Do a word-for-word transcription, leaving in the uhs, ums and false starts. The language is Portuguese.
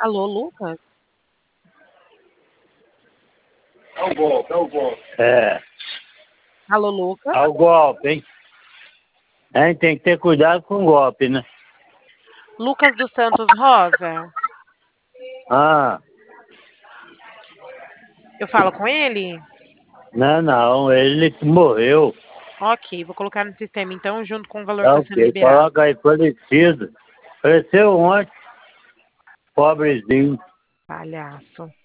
Alô, Lucas? É o golpe, é o golpe. É. Alô, Lucas? É o golpe, hein? A gente tem que ter cuidado com o golpe, né? Lucas dos Santos Rosa? Ah, Eu falo com ele? não, não, ele que morreu. Ok, vou colocar no sistema então, junto com o valor É que o está sendo quê? liberado. Coloca aí, falecido. Faleceu ontem, pobrezinho. Palhaço.